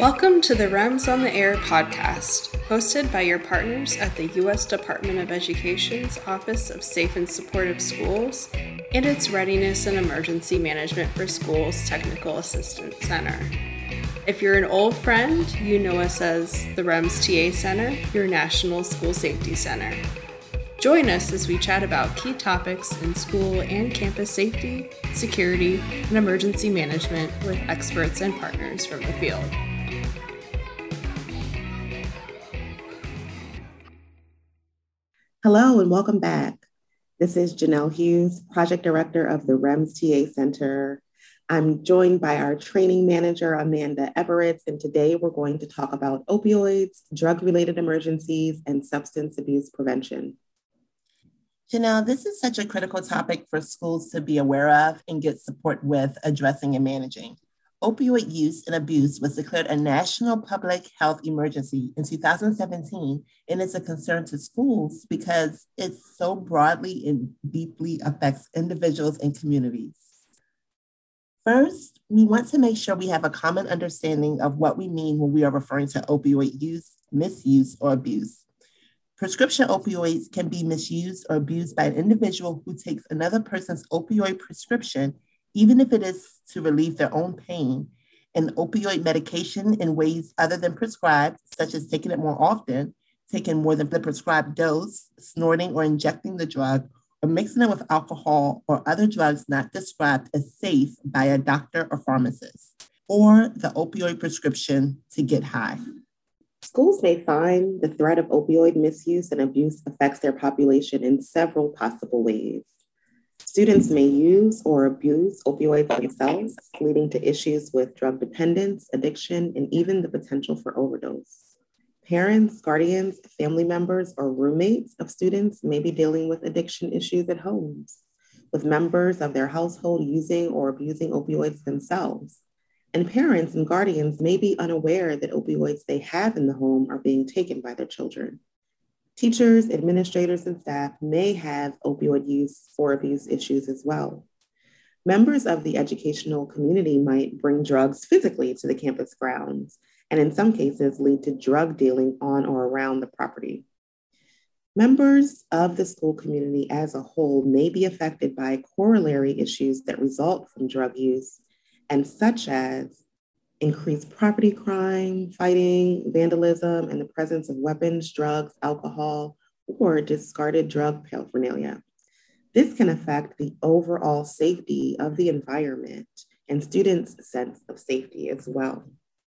Welcome to the REMS on the Air podcast, hosted by your partners at the U.S. Department of Education's Office of Safe and Supportive Schools and its Readiness and Emergency Management for Schools Technical Assistance Center. If you're an old friend, you know us as the REMS TA Center, your National School Safety Center. Join us as we chat about key topics in school and campus safety, security, and emergency management with experts and partners from the field. Hello and welcome back. This is Janelle Hughes, Project Director of the REMS TA Center. I'm joined by our training manager, Amanda Everett, and today we're going to talk about opioids, drug-related emergencies, and substance abuse prevention. Janelle, this is such a critical topic for schools to be aware of and get support with addressing and managing. Opioid use and abuse was declared a national public health emergency in 2017, and it's a concern to schools because it so broadly and deeply affects individuals and communities. First, we want to make sure we have a common understanding of what we mean when we are referring to opioid use, misuse, or abuse. Prescription opioids can be misused or abused by an individual who takes another person's opioid prescription, even if it is to relieve their own pain, and opioid medication in ways other than prescribed, such as taking it more often, taking more than the prescribed dose, snorting or injecting the drug, or mixing it with alcohol or other drugs not described as safe by a doctor or pharmacist, or the opioid prescription to get high. Schools may find the threat of opioid misuse and abuse affects their population in several possible ways. Students may use or abuse opioids themselves, leading to issues with drug dependence, addiction, and even the potential for overdose. Parents, guardians, family members, or roommates of students may be dealing with addiction issues at homes, with members of their household using or abusing opioids themselves. And parents and guardians may be unaware that opioids they have in the home are being taken by their children. Teachers, administrators, and staff may have opioid use or abuse issues as well. Members of the educational community might bring drugs physically to the campus grounds, and in some cases lead to drug dealing on or around the property. Members of the school community as a whole may be affected by corollary issues that result from drug use, and such as increased property crime, fighting, vandalism, and the presence of weapons, drugs, alcohol, or discarded drug paraphernalia. This can affect the overall safety of the environment and students' sense of safety as well.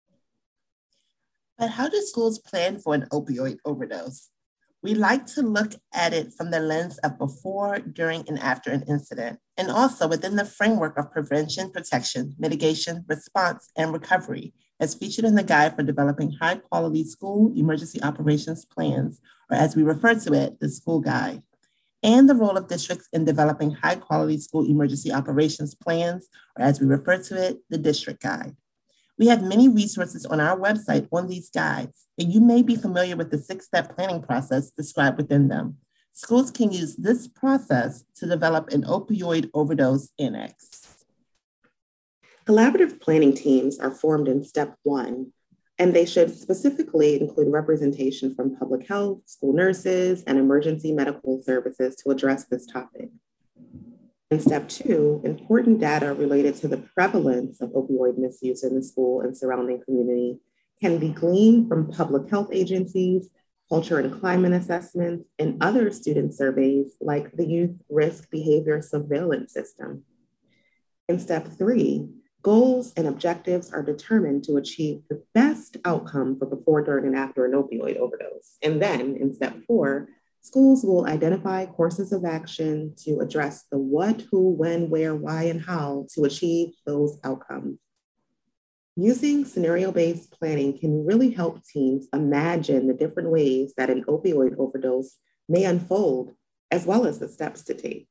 But how do schools plan for an opioid overdose? We like to look at it from the lens of before, during, and after an incident, and also within the framework of prevention, protection, mitigation, response, and recovery, as featured in the Guide for Developing High-Quality School Emergency Operations Plans, or as we refer to it, the School Guide, and the role of districts in developing high-quality school emergency operations plans, or as we refer to it, the District Guide. We have many resources on our website on these guides, and you may be familiar with the 6-step planning process described within them. Schools can use this process to develop an opioid overdose annex. Collaborative planning teams are formed in step 1, and they should specifically include representation from public health, school nurses, and emergency medical services to address this topic. In step 2, important data related to the prevalence of opioid misuse in the school and surrounding community can be gleaned from public health agencies, culture and climate assessments, and other student surveys like the Youth Risk Behavior Surveillance System. In step 3, goals and objectives are determined to achieve the best outcome for before, during, and after an opioid overdose. And then in step 4, schools will identify courses of action to address the what, who, when, where, why, and how to achieve those outcomes. Using scenario-based planning can really help teams imagine the different ways that an opioid overdose may unfold, as well as the steps to take.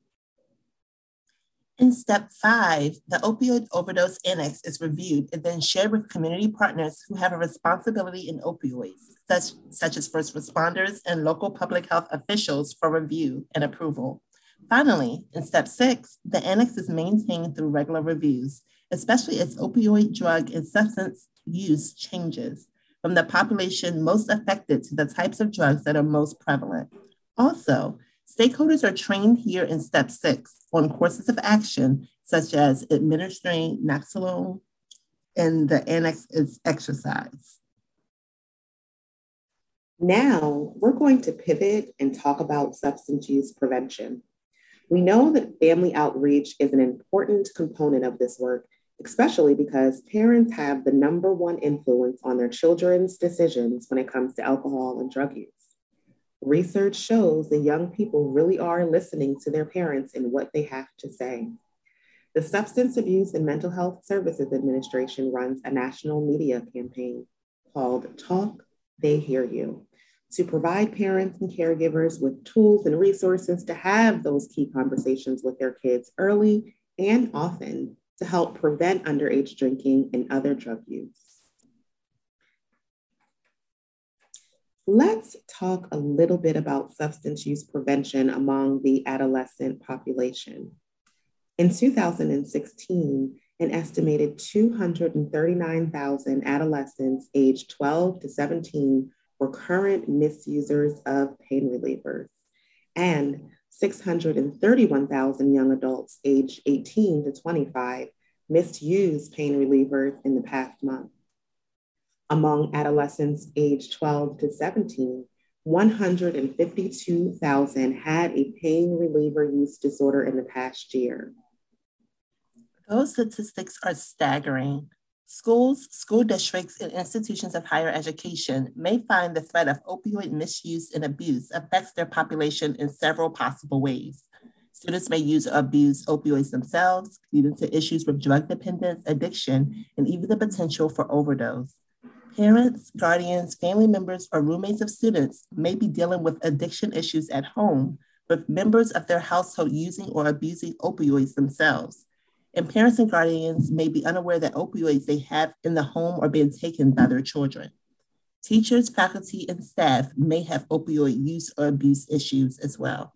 In step 5, the opioid overdose annex is reviewed and then shared with community partners who have a responsibility in opioids, such as first responders and local public health officials for review and approval. Finally, in step 6, the annex is maintained through regular reviews, especially as opioid, drug, and substance use changes from the population most affected to the types of drugs that are most prevalent. Also, stakeholders are trained here in Step 6 on courses of action, such as administering naloxone, and the annex is exercise. Now, we're going to pivot and talk about substance use prevention. We know that family outreach is an important component of this work, especially because parents have the number one influence on their children's decisions when it comes to alcohol and drug use. Research shows that young people really are listening to their parents in what they have to say. The Substance Abuse and Mental Health Services Administration runs a national media campaign called Talk, They Hear You, to provide parents and caregivers with tools and resources to have those key conversations with their kids early and often to help prevent underage drinking and other drug use. Let's talk a little bit about substance use prevention among the adolescent population. In 2016, an estimated 239,000 adolescents aged 12 to 17 were current misusers of pain relievers, and 631,000 young adults aged 18 to 25 misused pain relievers in the past month. Among adolescents aged 12 to 17, 152,000 had a pain reliever use disorder in the past year. Those statistics are staggering. Schools, school districts, and institutions of higher education may find the threat of opioid misuse and abuse affects their population in several possible ways. Students may use or abuse opioids themselves, leading to issues with drug dependence, addiction, and even the potential for overdose. Parents, guardians, family members, or roommates of students may be dealing with addiction issues at home, with members of their household using or abusing opioids themselves. And parents and guardians may be unaware that opioids they have in the home are being taken by their children. Teachers, faculty, and staff may have opioid use or abuse issues as well.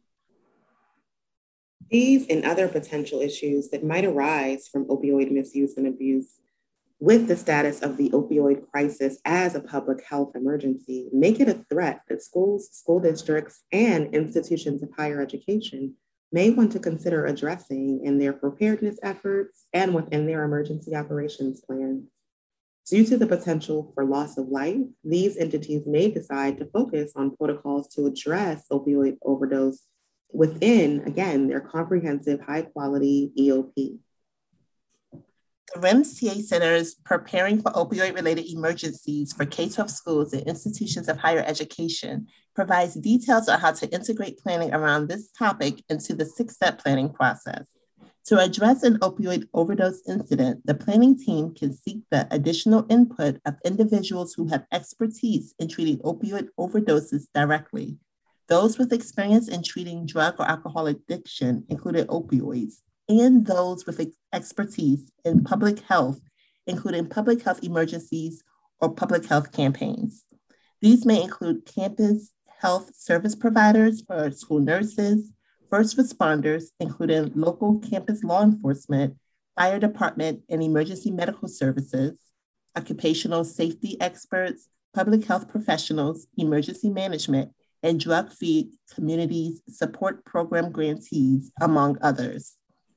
These and other potential issues that might arise from opioid misuse and abuse with the status of the opioid crisis as a public health emergency make it a threat that schools, school districts, and institutions of higher education may want to consider addressing in their preparedness efforts and within their emergency operations plans. Due to the potential for loss of life, these entities may decide to focus on protocols to address opioid overdose within, again, their comprehensive high-quality EOP. The REMS-TA Center's Preparing for Opioid-Related Emergencies for K-12 schools and institutions of higher education provides details on how to integrate planning around this topic into the 6-step planning process. To address an opioid overdose incident, the planning team can seek the additional input of individuals who have expertise in treating opioid overdoses directly. Those with experience in treating drug or alcohol addiction, including opioids, and those with expertise in public health, including public health emergencies or public health campaigns. These may include campus health service providers or school nurses, first responders, including local campus law enforcement, fire department and emergency medical services, occupational safety experts, public health professionals, emergency management, and drug-free communities support program grantees, among others.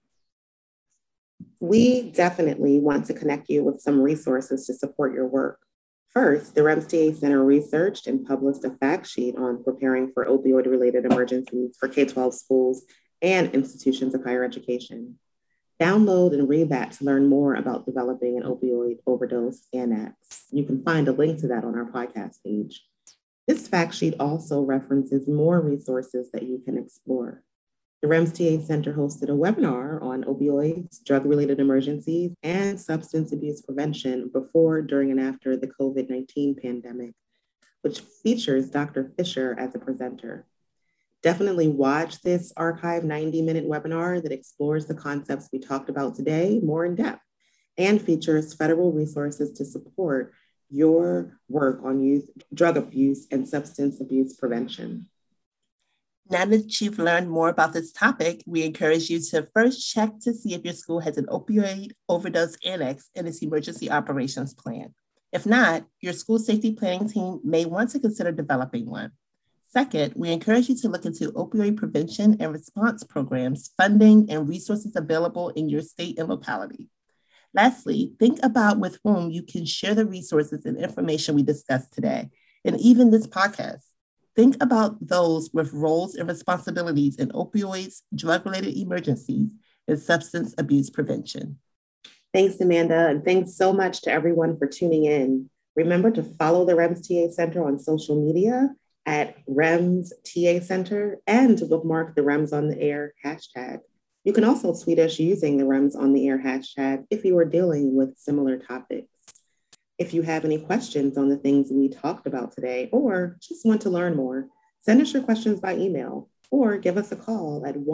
We definitely want to connect you with some resources to support your work. First, the REMS-TA Center researched and published a fact sheet on preparing for opioid-related emergencies for K-12 schools and institutions of higher education. Download and read that to learn more about developing an opioid overdose annex. You can find a link to that on our podcast page. This fact sheet also references more resources that you can explore. The REMS-TA Center hosted a webinar on opioids, drug-related emergencies, and substance abuse prevention before, during, and after the COVID-19 pandemic, which features Dr. Fisher as a presenter. Definitely watch this archived 90-minute webinar that explores the concepts we talked about today more in depth and features federal resources to support your work on youth drug abuse and substance abuse prevention. Now that you've learned more about this topic, we encourage you to first check to see if your school has an opioid overdose annex in its emergency operations plan. If not, your school safety planning team may want to consider developing one. Second, we encourage you to look into opioid prevention and response programs, funding, and resources available in your state and locality. Lastly, think about with whom you can share the resources and information we discussed today, and even this podcast. Think about those with roles and responsibilities in opioids, drug-related emergencies, and substance abuse prevention. Thanks, Amanda, and thanks so much to everyone for tuning in. Remember to follow the REMS TA Center on social media at REMS TA Center and to bookmark the REMS on the Air hashtag. You can also tweet us using the REMS on the Air hashtag if you are dealing with similar topics. If you have any questions on the things we talked about today or just want to learn more, send us your questions by email or give us a call at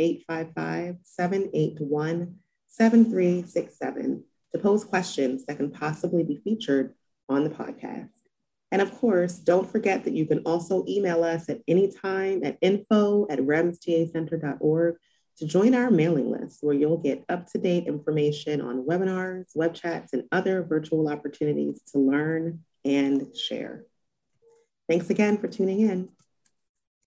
1-855-781-7367 to pose questions that can possibly be featured on the podcast. And of course, don't forget that you can also email us at any time at info@remstacenter.org to join our mailing list, where you'll get up-to-date information on webinars, web chats, and other virtual opportunities to learn and share. Thanks again for tuning in.